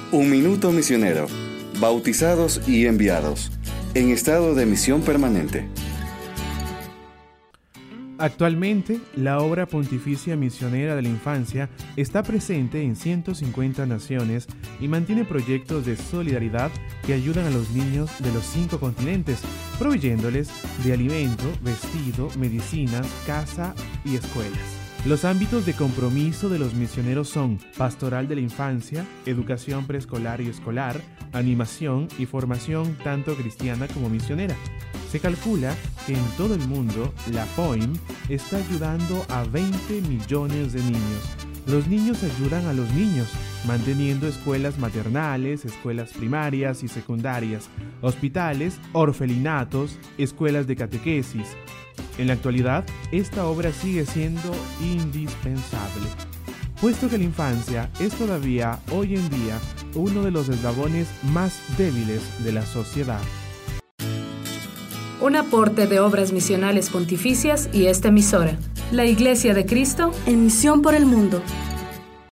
Un minuto misionero. Bautizados y enviados. En estado de misión permanente. Actualmente, la obra pontificia misionera de la infancia está presente en 150 naciones y mantiene proyectos de solidaridad que ayudan a los niños de los 5 continentes, proveyéndoles de alimento, vestido, medicinas, casa y escuelas. Los ámbitos de compromiso de los misioneros son pastoral de la infancia, educación preescolar y escolar, animación y formación tanto cristiana como misionera. Se calcula que en todo el mundo la POIM está ayudando a 20 millones de niños. Los niños ayudan a los niños, manteniendo escuelas maternales, escuelas primarias y secundarias, hospitales, orfelinatos, escuelas de catequesis. En la actualidad, esta obra sigue siendo indispensable, puesto que la infancia es todavía, hoy en día, uno de los eslabones más débiles de la sociedad. Un aporte de Obras Misionales Pontificias y esta emisora, la Iglesia de Cristo, en misión por el mundo.